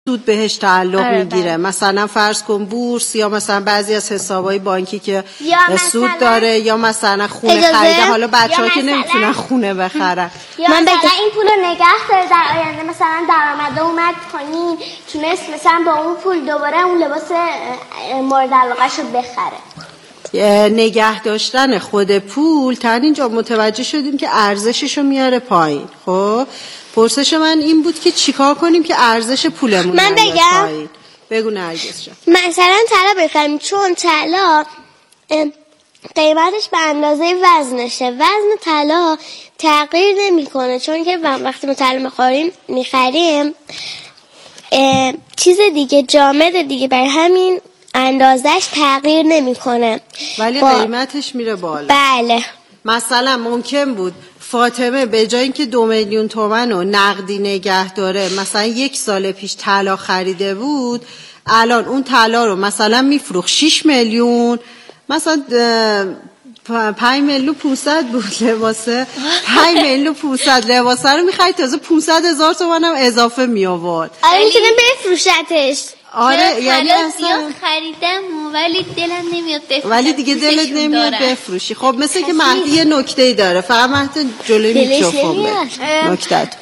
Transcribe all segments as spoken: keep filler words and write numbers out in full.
سود بهش تعلق میگیره. مثلا فرض کن بورس یا مثلا بعضی از حسابهای بانکی که سود داره یا مثلا خونه خریده. حالا بچه‌ها که نمیتونن خونه بخرن یا من مثلا این پولو نگه داره در آینده مثلا درآمده اومد پایین تونست مثلا با اون پول دوباره اون لباس مورد علاقه‌شو بخره. نگه داشتن خود پول تا اینجا متوجه شدیم که ارزششو میاره پایین. خب پرسش من این بود که چیکار کنیم که ارزش پولمون من بگم پایین. بگو نرگس جان. مثلا طلا بخریم چون طلا قیمتش به اندازه وزنشه. وزن طلا تغییر نمیکنه چون که وقتی ما طلا میخوریم میخریم چیز دیگه جامد دیگه برای همین اندازش تغییر نمیکنه ولی با... قیمتش میره بالا. بله. مثلا ممکن بود فاطمه به جای اینکه دو میلیون تومن رو نقدی نگه داره مثلا یک سال پیش طلا خریده بود، الان اون طلا رو مثلا میفروخت شش میلیون، مثلا پنج میلیون پونصد بود لباسه، پنج میلیون پونصد لباسه رو میخرید تازه پونصد هزار تومن هم اضافه می آورد. آره میتونه بفروشتش. آره یعنی اصلا خریدم ولی دلم نمیاد بفروشم ولی دیگه دلت نمیاد بفروشی. خب مثل که مهدی یه نکته‌ای داره، فقط مهدی جلوی میکروفون نکته‌ت.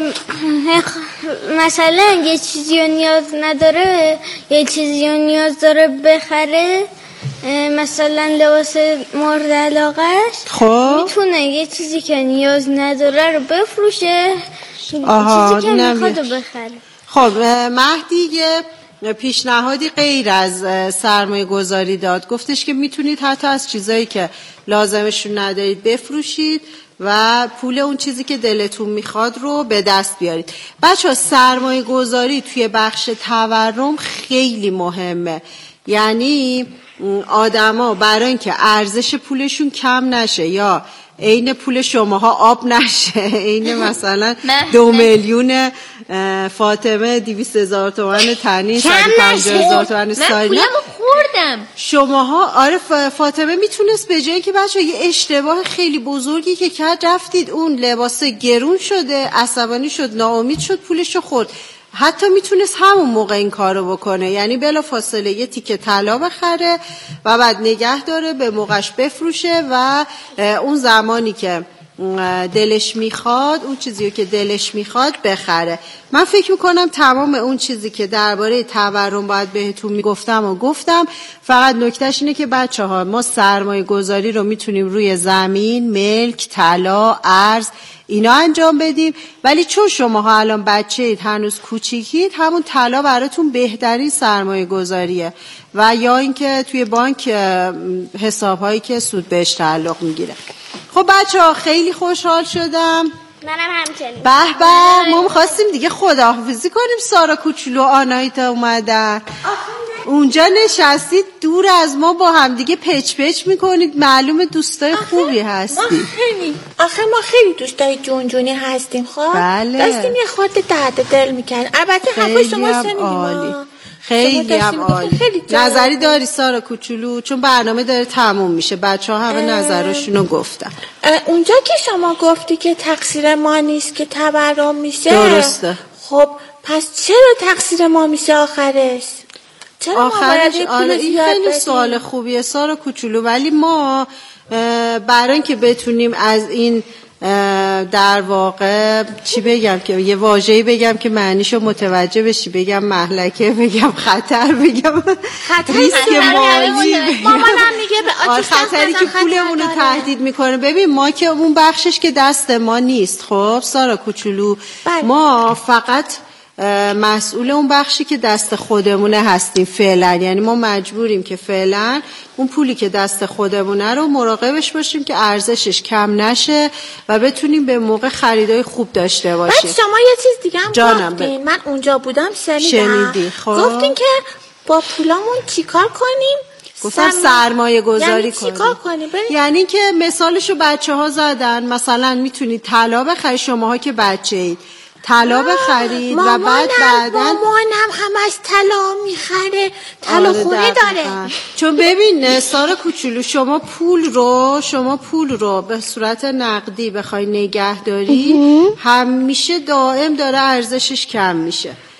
مثلا یه چیزی رو نیاز نداره یه چیزی رو نیاز داره بخره، مثلا لباس مورد علاقه‌اش، خب میتونه یه چیزی که نیاز نداره رو بفروشه، آها چیزی که میخواد رو بخره. خب مهدی یه پیشنهادی غیر از سرمایه گذاری داد، گفتش که میتونید حتی از چیزایی که لازمشون ندارید بفروشید و پول اون چیزی که دلتون میخواد رو به دست بیارید. بچه ها سرمایه گذاری توی بخش تورم خیلی مهمه، یعنی آدما برای اینکه ارزش پولشون کم نشه یا عین پول شماها آب نشه، عین مثلا دو میلیون فاطمه دویست هزار تومان تنی صد و پنجاه هزار تومان سالی، من پولمو خوردم شماها. آره فاطمه میتونست به جایی که بچه یه اشتباه خیلی بزرگی که کرد رفتید اون لباس گرون شده عصبانی شد ناامید شد پولشو خورد، حتی میتونست همون موقع این کارو بکنه، یعنی بلا فاصله یه تیکه طلا بخره و بعد نگه داره به موقعش بفروشه و اون زمانی که دلش میخواد اون چیزی که دلش میخواد بخره. من فکر میکنم تمام اون چیزی که درباره تورم باید بهتون میگفتم و گفتم. فقط نکتهش اینه که بچه ها ما سرمایه گذاری رو میتونیم روی زمین، ملک، طلا، ارز اینا انجام بدیم، ولی چون شماها الان بچه‌اید هنوز کوچیکید همون طلا براتون بهترین سرمایه گذاریه و یا اینکه توی بانک حساب‌هایی که سود بهش تعلق میگیره. خب بچه‌ها خیلی خوشحال شدم. منم همچنین. به به ما می‌خواستیم دیگه خداحافظی کنیم. سارا کوچولو آنایتا اومدن اونجا نشستید دور از ما با هم دیگه پچ پچ میکنید، معلومه دوستای خوبی هستید. ما خیلی آخه ما خیلی دوستای جونجونی هستیم. خب بله. داشتیم یه خورده درد دل میکنیم. البته حرف شما شنیدیم. خیلی هم عالی. نظری داری سارا کوچولو؟ چون برنامه داره تموم میشه، بچه ها همه نظرشونو گفتن. اونجا که شما گفتی که تقصیر ما نیست که تورم میشه، درسته. خب پس چرا تقصیر ما میشه آخرش؟ آخرش آره این خیلی سوال خوبیه سارا کوچولو، ولی ما برای اینکه بتونیم از این در واقع چی بگم که یه واژه‌ای بگم که معنیشو متوجه بشی، بگم مهلکه، بگم خطر، بگم ریسک مالی، مامانم میگه به آتش خطری که پولمون رو تهدید میکنه. ببین ما که اون بخشش که دست ما نیست. خب سارا کوچولو ما فقط مسئول اون بخشی که دست خودمونه هستیم فعلا، یعنی ما مجبوریم که فعلا اون پولی که دست خودمونه رو مراقبش باشیم که ارزشش کم نشه و بتونیم به موقع خریدای خوب داشته باشیم. بعد شما یه چیز دیگه هم گفتین، من اونجا بودم شنیدم. شنیدی؟ خب گفتین که با پولامون چیکار کنیم؟ گفتم سرمایه گذاری یعنی کنیم. چیکار کنیم؟ یعنی که مثالشو بچه ها زدن، مثلا میتونید طلا بخرید، شماها که بچه اید طلا بخرید و بعد بعداً مامانم همش طلا میخره، طلا خونه داره. چون ببین سارا کوچولو شما پول رو شما پول رو به صورت نقدی بخوای نگه داری همیشه دائم داره ارزشش کم میشه.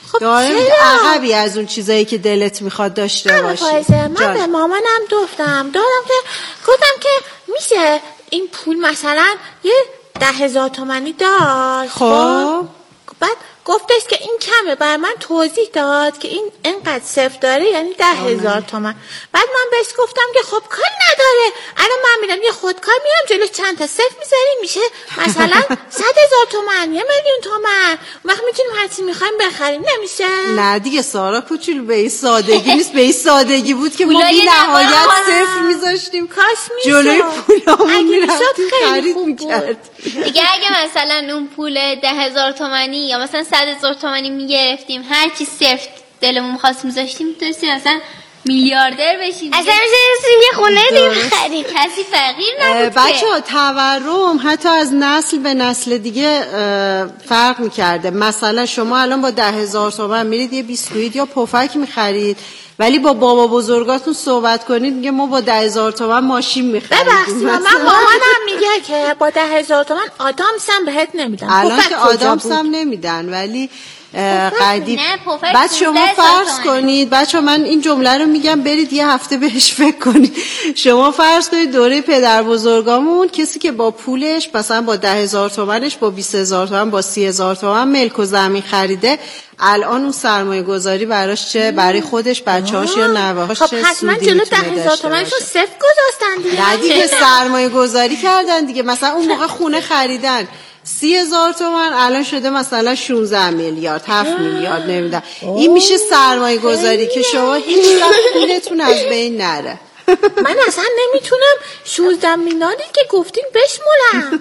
خب دارم عقبی از اون چیزایی که دلت میخواد داشته باشی. من به مامانم گفتم دارم که گفتم که میشه این پول مثلا یه ده هزار تومانی داشت. خب بعد گفتش که این کمه. برای من توضیح داد که این انقدر صفر داره یعنی ده هزار تومن. بعد من بهش گفتم که خب کاری نداره، الان من میرم یه خودکار میرم جلوش چند تا صفر میذاریم میشه مثلا صد هزار تومن، یه میلیون تومن، وقت میتونیم هرچی میخوایم بخریم. نمیشه؟ نه دیگه سارا کوچولو، به این سادگی نیست. به این سادگی بود که ما بی نهایت صفر میذاشتیم کاش میشه جلوی پولامون میرفتیم خرید میکرد. دیگه اگه مثلا اون پول ده هزار تومانی یا مثلا صد هزار تومانی میگرفتیم هر چی صفر دلمون میخواست میذاشتیم میتونستیم اصلا میلیاردر بشیم. اصلا میتونستیم یه خونه دیم خرید، کسی فقیر نبود. بچه ها تورم حتی از نسل به نسل دیگه فرق میکرده. مثلا شما الان با ده هزار تومن میرید یه بیسکویت یا پفک میخرید، ولی با بابا بزرگاتون صحبت کنید میگه ما با ده هزار تومن ماشین میخرید. ببخشید من مامانم میگه که با ده هزار تومن آدامس هم بهت نمیدن. الان که آدامس هم نمیدن، ولی قدیم. بعد شما فرض کنید بچه من این جمله رو میگم برید یه هفته بهش فکر کنید. شما فرض کنید دوره پدر بزرگامون کسی که با پولش مثلا با ده هزار تومنش با بیست هزار تومن با سی هزار تومن ملک و زمین خریده، الان اون سرمایه گذاری براش چه برای خودش بچه هاش یا نوهاش خب چه حتما سودی جلو میتونه ده داشته هزار تومنشون باشه. صفر گذاشتن دیگه. نه دیگه سرمایه گذاری کردن دیگه. مثلا اون موقع خونه خریدن سی هزار تومن، الان شده مثلا شانزده میلیارد هفت میلیارد نمیدونم. این میشه سرمایه گذاری که شما هیچ وقت پولتون از بین نره. من اصلا نمیتونم شانزده میلیاردی که گفتین بشمولم.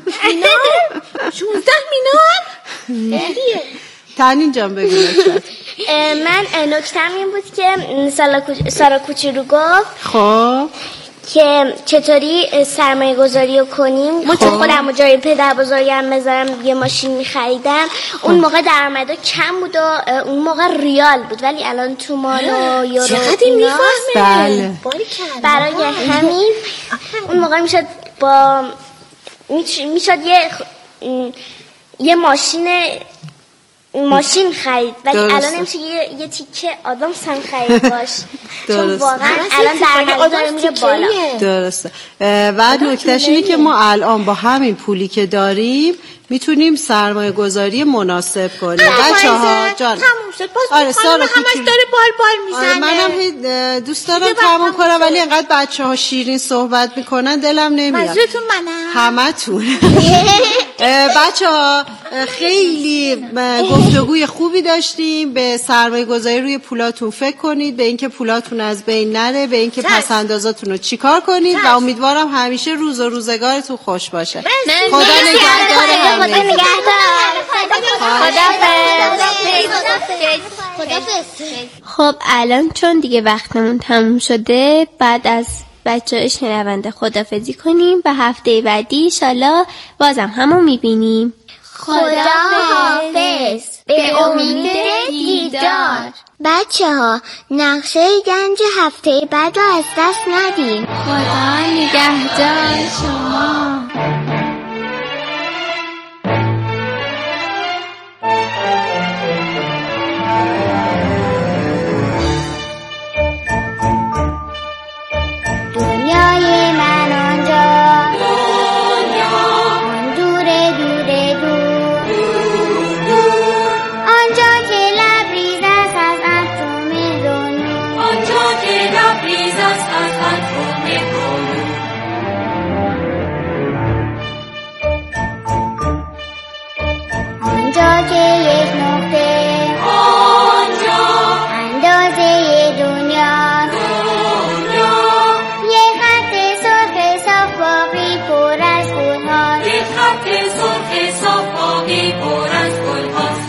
شانزده میلیارد تنین جان بگو لطفا. من نکتم این بود که سارا کوچولو گفت خب که چطوری سرمایه گذاری رو کنیم. من چون خودم جای پدر بزرگم بذارم یه ماشین میخریدم، اون موقع درآمدا کم بود و اون موقع ریال بود، ولی الان تومان و یورو چقدر میفهمه. بله. برای همین اون موقع میشد با میشد یه یه ماشین ماشین خرید، ولی الان نمیشه یه, یه تیکه آدم سم خرید باش. چون واقعا الان درآمد داره میره بالا. درسته. بعد نکتهش اینه که ما الان با همین پولی که داریم میتونیم سرمایه گذاری مناسب کنیم. بچه‌ها جان تموم شد. باز آره سارا همش داره بال بال میزنه. منم دوست دارم تموم کنم، ولی اینقدر بچه‌ها شیرین صحبت میکنن دلم نمیاد. منظورتون منم؟ همتون. بچه‌ها خیلی گفتگوی خوبی داشتیم. به سرمایه گذاری روی پولاتون فکر کنید، به اینکه پولاتون از بین نره، به اینکه پس اندازاتون رو چیکار کنید و امیدوارم همیشه روز و روزگارتون خوش باشه. خدا نگهدار همه. خدا نگهدار. خب الان چون دیگه وقتمون تموم شده، بعد از بچه ها شنونده خدافزی کنیم و هفته بعدی انشالله بازم همون میبینیم. خدا حافظ، به امید دیدار. بچه ها نقشه گنج هفته بعد رو از دست ندیم. خدا نگهدار شما. دنیای من آنجا، آن دوره دوره دور، آنجا که لبریز است از عطر مهر و نور، آنجا که لبریز است از عطر و مهر و نور، آنجا که یک نقطه آنجا اندازه دنیا، یک خط سرخ صاف باقی پر از گل‌هاست، یک خط سرخ صاف باقی پر از گل‌هاست.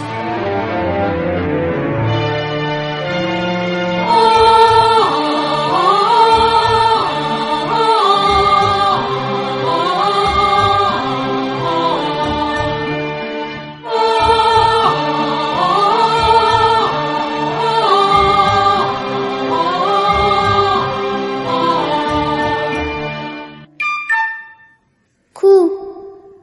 کو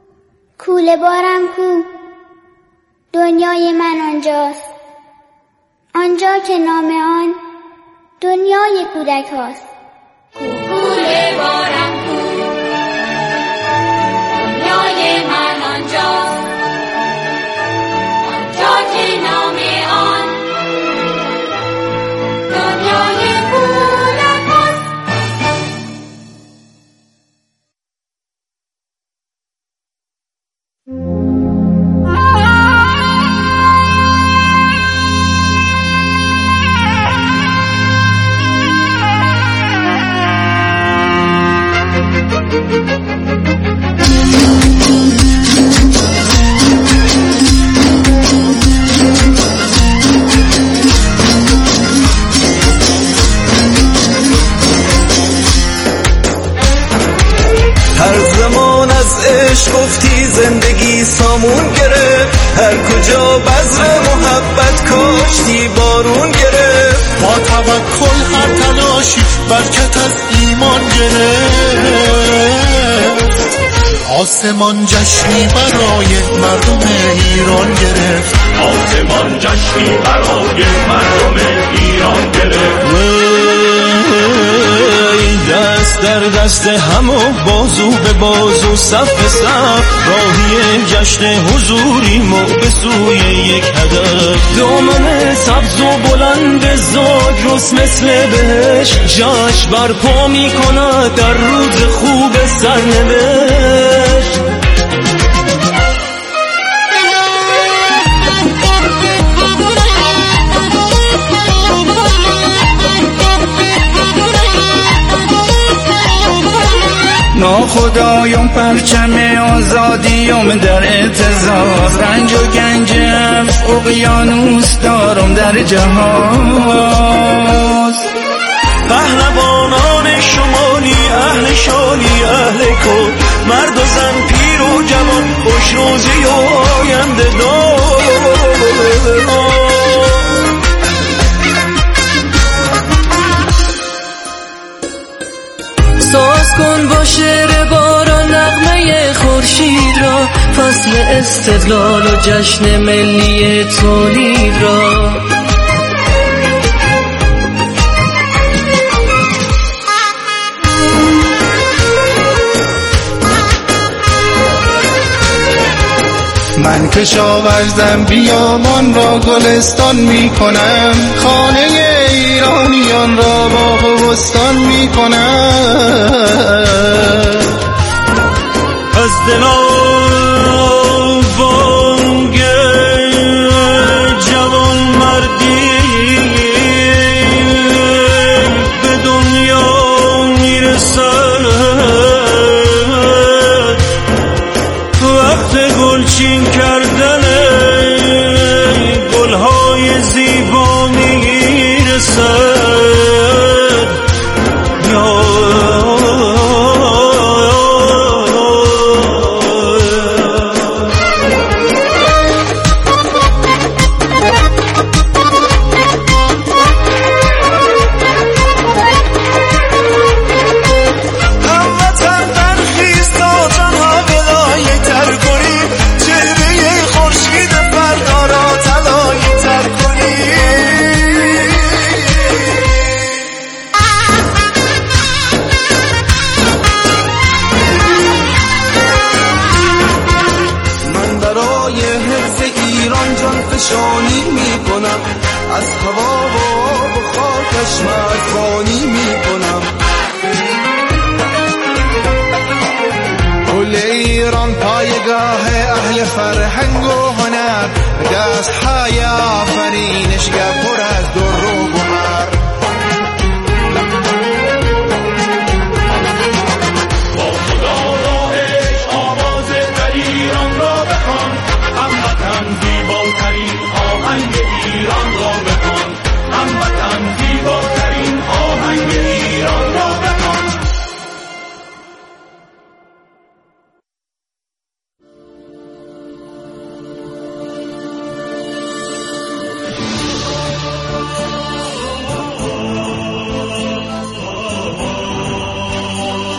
کوله بارم کو، دنیای من آنجاست، آنجا که نام آن دنیای کودک هاست. کوکول بارم کو دنیای من آنجا، آنجا که نام آن دنیای کودک هاست. هر زمان از عشق گفتی زندگی سامون گرفت، هر کجا بذر محبت کاشتی بارون گرفت. با توکل هر تلاشی برکت از ایمان گرفت، آسمان جشنی برای مردم ایران گرفت، آسمان جشنی برای مردم ایران گرفت. دست در دست هم و بازو به بازو صف به صف، راهی جشن حضوریم و به سوی یک هدف. دامن سبز و بلند زاگرس مثل بهش جشن برپا می کند در روز خوب سرنوشت. ناخدایم پرچم آزادیم در اعتزاز، رنج و گنجم اقیانوس دارم در جهاز. پهلوانان شمالی اهل شالی اهل کل، مرد و زن پیر و جوان خوش روزی و آینده دار. ساز کن با شعر باران نغمه خورشید را، فصل استقلال و جشن ملی تولید را. من کشاورزم بیابان را گلستان می کنم، خانه ایرانیان را باغ و بستان می کنم. از دلم بانگ جوان مردی به دنیا میرسد، وقت گلچین کردن گلهای زیبا میرسد. فشانی می کنم، از هوا و آب و خاکش مرزبانی می کنم. کل ایران پایگاه اهل فرهنگ و هنر، دست های آفرینشگر پر از در و گوهر. با خدا را عشق آواز در ایران را بخوان، هموطن زیباترین آهنگ ایران را بخوان، هموطن زیباترین آهنگ ایران را بخوان.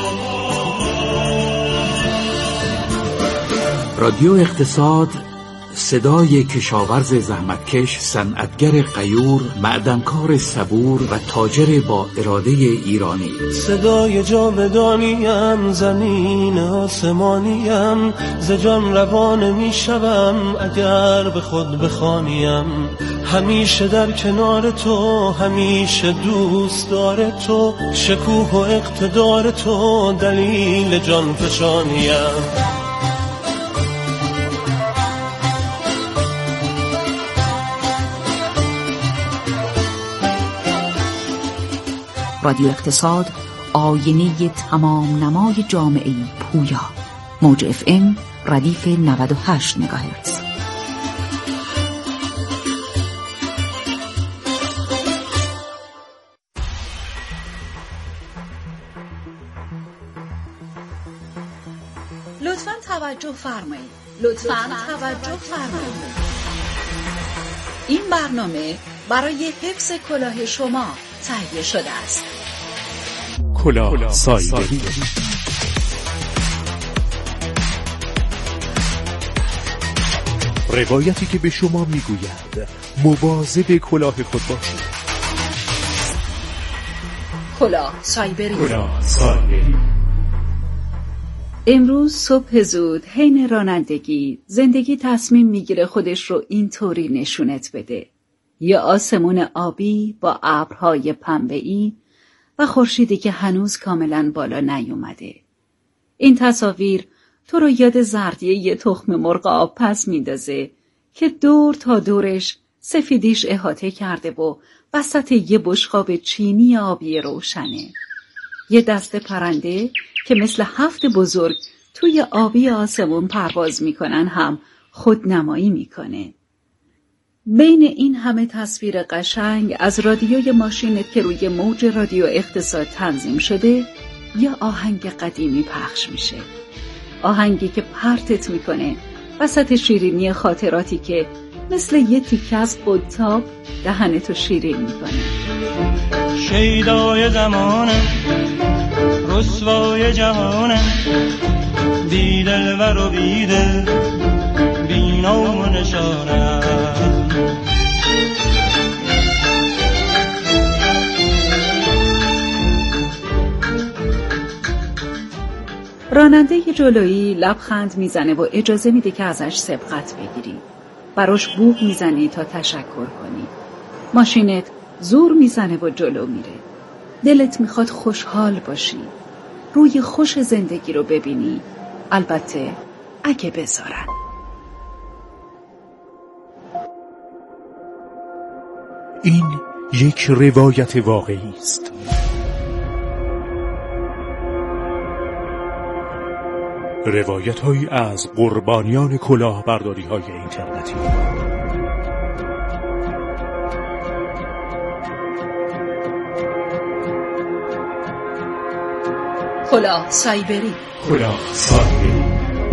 رادیو اقتصاد صدای کشاورز زحمتکش، صنعتگر غیور، معدنکار صبور و تاجر با اراده ایرانی. صدای جاودانیم، زمین آسمانیم، ز جان روان می شوم اگر به خود بخوانیم. همیشه در کنار تو، همیشه دوست دار تو، شکوه و اقتدار تو دلیل جان فشانیم. رادیو اقتصاد، آینه تمام نمای جامعه پویا. موج اف ام ردیف نود و هشت مگاهرتز. لطفاً توجه فرمایید. لطفاً توجه فرمایید. این برنامه برای حفظ کلاه شما تهیه شده است. کلاه سایبری. روایتی که به شما میگوید مواظب کلاه خود باشید. کلاه سایبری. کلاه سایبری. امروز صبح زود حین رانندگی زندگی تصمیم میگیره خودش رو اینطوری نشونت بده: یه آسمون آبی با ابرهای پنبه‌ای و خورشیدی که هنوز کاملا بالا نیومده. این تصاویر تو رو یاد زردیه یه تخم مرغ آب پس میندازه که دور تا دورش سفیدیش احاطه کرده و وسط یه بشقاب چینی آبی روشنه. یه دسته پرنده که مثل هفت بزرگ توی آبی آسمون پرواز میکنن هم خودنمایی میکنه. بین این همه تصویر قشنگ از رادیوی ماشینت که روی موج رادیو اقتصاد تنظیم شده، یه آهنگ قدیمی پخش میشه. آهنگی که پرتت میکنه وسط شیرینی خاطراتی که مثل یه تیکه از قطاب دهنتو شیرین میکنه. شیدای زمانم، رسوای جهانم، بی دلبر و بی دل، بی نام و نشانم. راننده جلویی لبخند میزنه و اجازه میده که ازش سبقت بگیری. براش بوق میزنی تا تشکر کنی. ماشینت زور میزنه و جلو میره. دلت میخواد خوشحال باشی، روی خوش زندگی رو ببینی، البته اگه بذارن. این یک روایت واقعی است. روایت هایی از قربانیان کلاهبرداری های اینترنتی. کلاه سایبری. کلاه سایبری.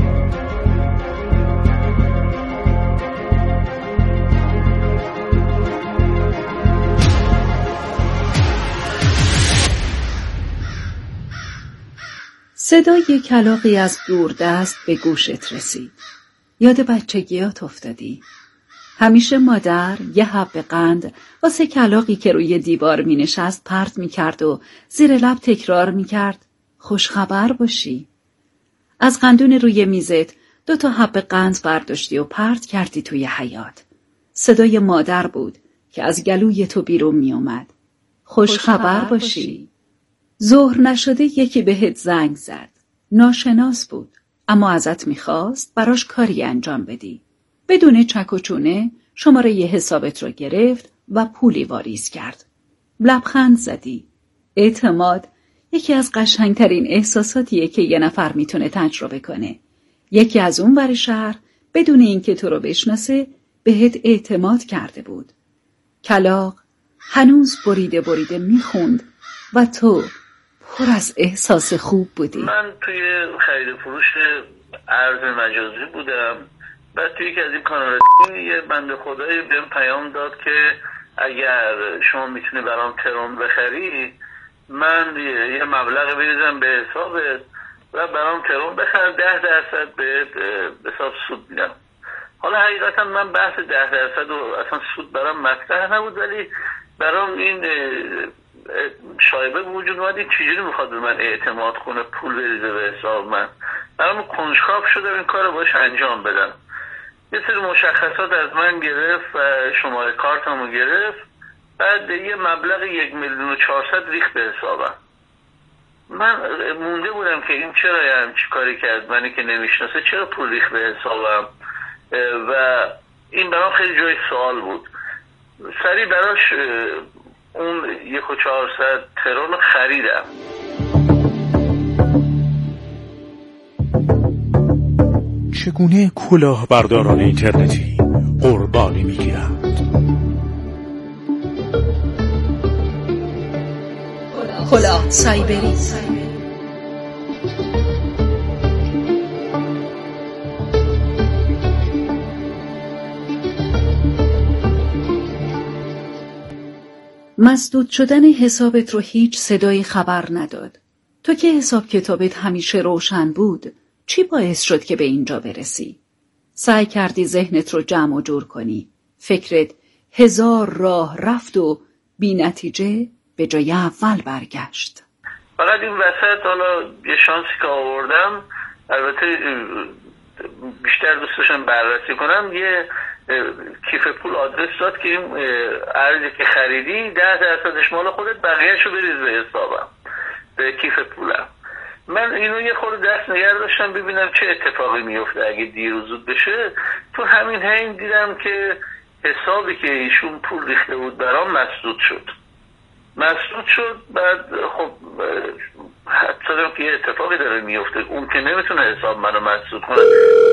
صدای کلاغی از دوردست به گوشت رسید. یاد بچگیات افتادی. همیشه مادر یه حب قند واسه کلاغی که روی دیوار می نشست پرت می کرد و زیر لب تکرار می کرد خوشخبر باشی. از قندون روی میزت دو تا حب قند برداشتی و پرت کردی توی حیاط. صدای مادر بود که از گلوی تو بیرون می اومد. خوشخبر باشی. ظهر نشده یکی بهت زنگ زد. ناشناس بود، اما ازت میخواست براش کاری انجام بدی. بدون چک و چونه شماره ی حسابت رو گرفت و پولی واریز کرد. لبخند زدی. اعتماد یکی از قشنگترین احساساتیه که یه نفر میتونه تجربه کنه. یکی از اون ور شهر بدون اینکه تو رو بشناسه بهت اعتماد کرده بود. کلاغ هنوز بریده بریده میخوند و تو پر از احساس خوب بودی. من توی خرید فروش ارز مجازی بودم. بعد توی یکی از این کانال یه بنده خدایی بهم پیام داد که اگر شما میتونی برام ترون بخری، من یه مبلغ بریزم به حسابت و برام ترون بخر، ده درصد به حساب سود میدم. حالا حقیقتا من بحث ده درصد و اصلا سود برام مطرح نبود، ولی برام این شایبه وجود اومد این چجوری میخواد به من اعتماد کنه پول بریزه به حساب من. برام کنجکاو شدم این کار رو باش انجام بدم. یه سری مشخصات از من گرفت و شماره کارتمو گرفت، بعد یه مبلغ یک میلیون و چهارصد ریخت به حسابم. من مونده بودم که این چرا یه همچی کاری کرد، منی که نمیشناسه چرا پول ریخت به حسابم و این برام خیلی جای سوال بود. سریع براش اون یک و چهارصد ترون خریدم. چگونه کلاهبرداران اینترنتی قربانی میگیرند؟ کلاه سایبری. مسدود شدن حسابت رو هیچ صدایی خبر نداد. تو که حساب کتابت همیشه روشن بود، چی باعث شد که به اینجا برسی؟ سعی کردی ذهنت رو جمع و جور کنی. فکرت هزار راه رفت و بی نتیجه به جای اول برگشت. فقط این وسط حالا یه شانسی که آوردم، البته بیشتر دوست داشتم بررسی کنم، یه کیف پول آدرس داد که این ارزی که خریدی ده درصدش مال خودت، بقیه‌شو بریز به حسابم، به کیف پولم. من اینو یه خورده دست نگه داشتم ببینم چه اتفاقی میفته اگه دیر و زود بشه. تو همین حین دیدم که حسابی که ایشون پول ریخته بود برام مسدود شد. مسدود شد. بعد خب حتی دارم که یه اتفاقی داره میفته، اون که نمیتونه حساب منو مسدود کنه.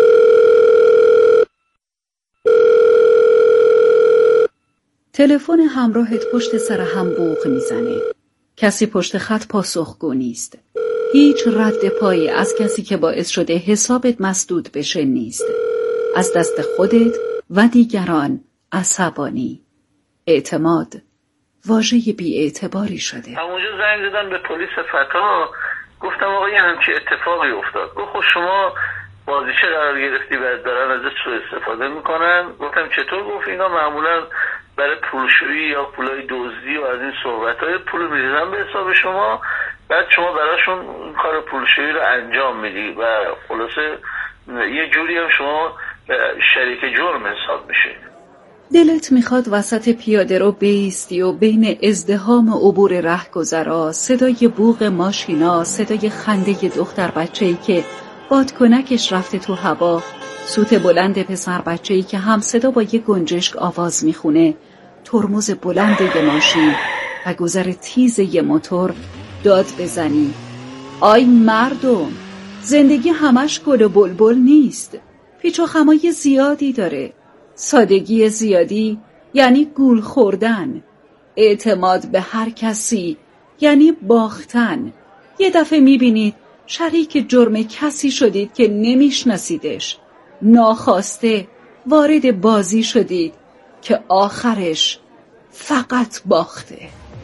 تلفن همراهت پشت سر هم بوق میزنه. کسی پشت خط پاسخگو نیست. هیچ رد پایی از کسی که باعث شده حسابت مسدود بشه نیست. از دست خودت و دیگران عصبانی. اعتماد واژه بی اعتباری شده. همونجا زنگ زدن به پلیس فتا، گفتم آقا یه همچین اتفاقی افتاد. گفت خب شما بازیچه قرار گرفتی و دارن ازت سوء استفاده میکنن. گفتم چطور؟ گفت اینا معمولا برای پولشویی یا پولای دزدی و از این صحبت‌های پول می‌ریزن به حساب شما، بعد شما براشون این کار پولشویی رو انجام میدی و خلاصه یه جوری هم شما شریک جرم حساب میشه. دلت میخواد وسط پیاده رو بیستی و بین ازدحام عبور رهگذرا، صدای بوق ماشینا، صدای خنده دختر بچه‌ای که بادکنکش رفته تو هوا، سوت بلند پسر بچه‌ای که هم صدا با یه گنجشک آواز میخونه، ترمز بلند یه ماشین و گذر تیز یه موتور داد بزنی آی مردم، زندگی همش گل و بلبل نیست، پیچ و خمای زیادی داره. سادگی زیادی یعنی گول خوردن. اعتماد به هر کسی یعنی باختن. یه دفعه میبینید شریک جرم کسی شدید که نمیشناسیدش، ناخواسته وارد بازی شدید که آخرش فقط باخته.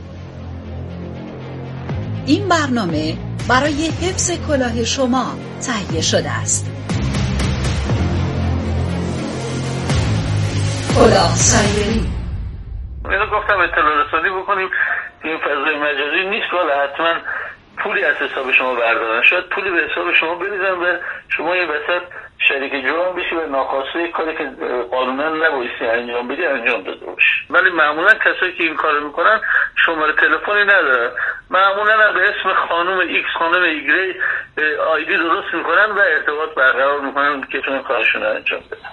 این برنامه برای حفظ کلاه شما تهیه شده است. کلاه سایبری. اینو گفتم اطلاع رسانی بکنیم این فضای مجازی نیست ولی حتما پولی از حساب شما بردارن، شاید پولی به حساب شما بریزن و شما یه وسط شریک جرم بشی و ناخواسته کاری که قانونا نبایستی انجام بدی انجام داده باشی. ولی معمولا کسایی که این کارو میکنن شماره تلفنی ندارن، معمولا به اسم خانم ایکس خانم ایگری آیدی درست میکنن و ارتباط برقرار میکنن که تون کارشون رو انجام بدن.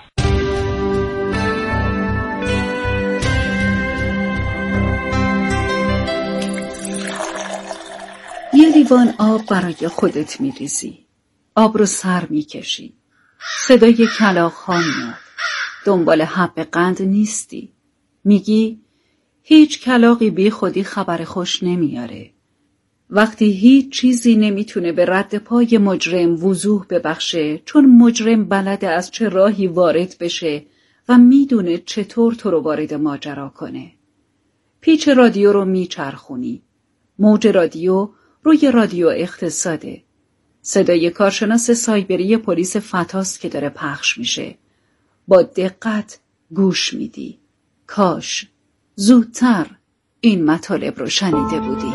یه لیوان آب برای خودت میریزی. آب رو سر میکشی. صدای کلاغ ها میاد. دنبال حب قند نیستی. میگی هیچ کلاغی بی خودی خبر خوش نمیاره. وقتی هیچ چیزی نمیتونه به رد پای مجرم وضوح ببخشه، چون مجرم بلده از چه راهی وارد بشه و میدونه چطور تو رو وارد ماجرا کنه. پیچ رادیو رو میچرخونی. موج رادیو روی رادیو اقتصاده. صدای کارشناس سایبری پلیس فتاست که داره پخش میشه. با دقت گوش میدی. کاش زودتر این مطالب رو شنیده بودی.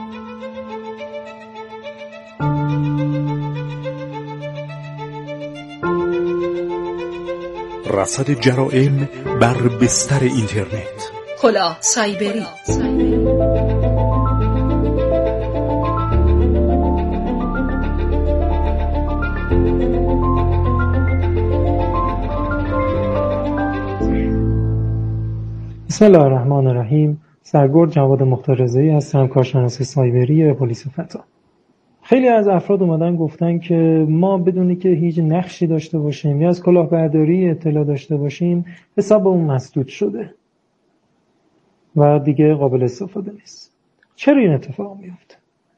رصد جرائم بر بستر اینترنت. کلاه سایبری. بسم الله الرحمن الرحیم. سرگرد جواد مختاررضایی هستم، کارشناس سایبری پلیس فتا. خیلی از افراد اومدن گفتن که ما بدونی که هیچ نقشی داشته باشیم یا از کلاهبرداری اطلاع داشته باشیم حسابمون مسدود شده و دیگه قابل استفاده نیست. چرا این اتفاق میفته؟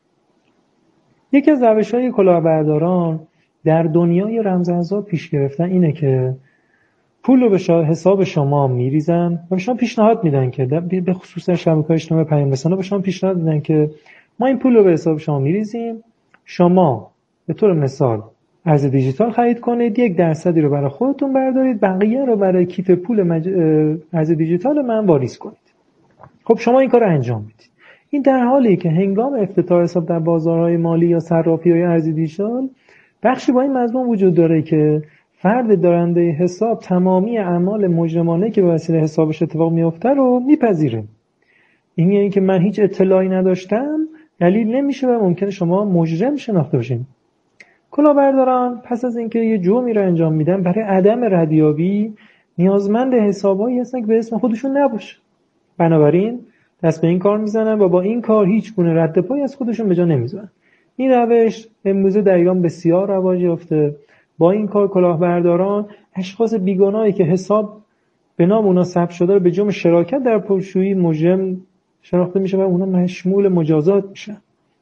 یکی از روش‌های کلاهبرداران در دنیای رمزارزها پیش گرفتن اینه که پول رو به حساب شما میریزن و به شما پیشنهاد میدن که به خصوص شبکه‌های اجتماعی پیام رسانه به شما پیشنهاد میدن که ما این پول رو به حساب شما میریزیم، شما به طور مثال ارز دیجیتال خرید کنید، یک درصدی رو برای خودتون بردارید، بقیه رو برای کیف پول مج... ارز دیجیتال من واریز کنید. خب شما این کار رو انجام میدید. این در حالی که هنگام افتتاح حساب در بازارهای مالی یا صرافی‌های ارز دیجیتال بخشی با این مضمون وجود داره که فرد دارنده حساب تمامی اعمال مجرمانه که به وسیله حسابش اتفاق میفته رو میپذیره. این یعنی که من هیچ اطلاعی نداشتم دلیل نمیشه و ممکنه شما مجرم شناخته بشین. کلاهبرداران پس از اینکه یه جرمی رو انجام میدن برای عدم ردیابی نیازمند حسابایی هستن که به اسم خودشون نباشه. بنابراین دست به این کار میزنن و با این کار هیچ گونه رد پایی از خودشون به جا نمیذارن. این روش امروزه در ایران بسیار رواج یافته. با این کار کلاهبرداران اشخاص بیگناهی که حساب به نام اونا ثبت شده رو به جرم شراکت در پولشویی مجرم شناخته میشه و اونا مشمول مجازات میشن.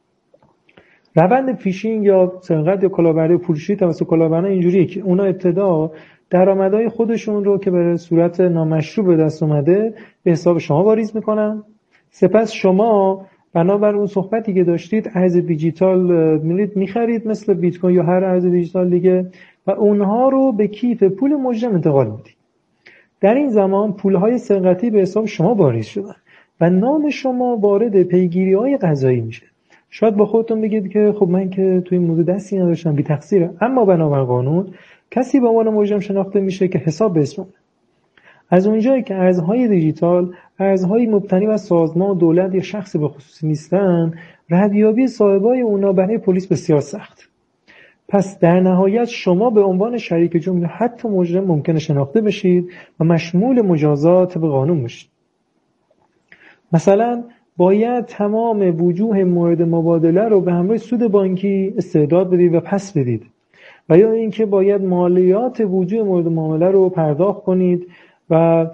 روند فیشینگ یا سرقت یا کلاهبرداری پولشویی توسط کلاهبرداران اینجوریه که اونا ابتدا درآمدهای خودشون رو که به صورت نامشروع به دست اومده به حساب شما واریز میکنن. سپس شما بنابر اون صحبتی که داشتید ارز دیجیتال میرید میخرید مثل بیت کوین یا هر ارز دیجیتال دیگه و اونها رو به کیف پول مجرم انتقال میدید. در این زمان پولهای سرقتی به حساب شما واریز شدن و نام شما وارد پیگیری‌های قضایی میشه. شاید با خودتون بگید که خب من که توی این موضوع دستی نداشتم، بی تقصیرم. اما بنابر قانون کسی به عنوان مجرم شناخته میشه که حساب به اسم از اونجایی که ارزهای دیجیتال ارزهای مبتنی بر سازمان و دولت یا شخص به خصوص نیستن، ردیابی صاحبای اونا برای پلیس بسیار سخت. پس در نهایت شما به عنوان شریک جرم حتی مجرم ممکنه شناخته بشید و مشمول مجازات به قانون بشید. مثلا باید تمام وجوه مورد مبادله رو به همراه سود بانکی استرداد بدید و پس بدید و یا اینکه باید مالیات وجوه مورد معامله رو پرداخت کنید و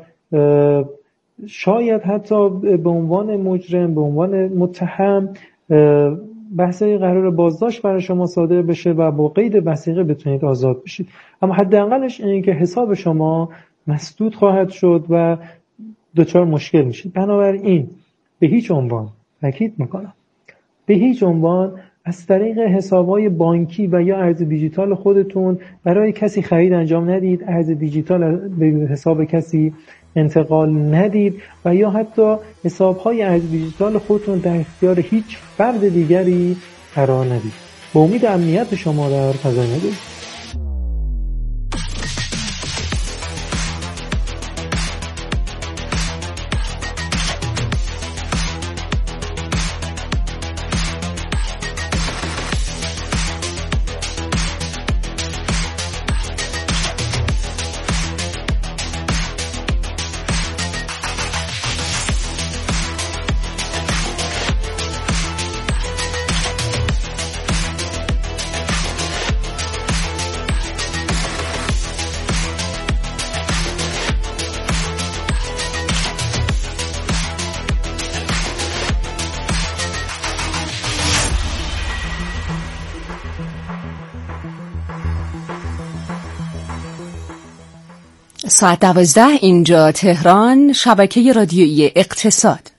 شاید حتی به عنوان مجرم، به عنوان متهم بحثی قرار بازداشت برای شما صادر بشه و با قید وثیقه بتونید آزاد بشید. اما حداقلش اینه که حساب شما مسدود خواهد شد و دچار مشکل میشید. بنابراین به هیچ عنوان، تاکید میکنم، به هیچ عنوان از طریق حسابهای بانکی و یا ارز دیجیتال خودتون برای کسی خرید انجام ندید، ارز دیجیتال به حساب کسی انتقال ندید و یا حتی حسابهای ارز دیجیتال خودتون در اختیار هیچ فرد دیگری قرار ندید. با امید امنیت شما در فضای مجازی. ساعت دوازده اینجا تهران، شبکه رادیویی اقتصاد.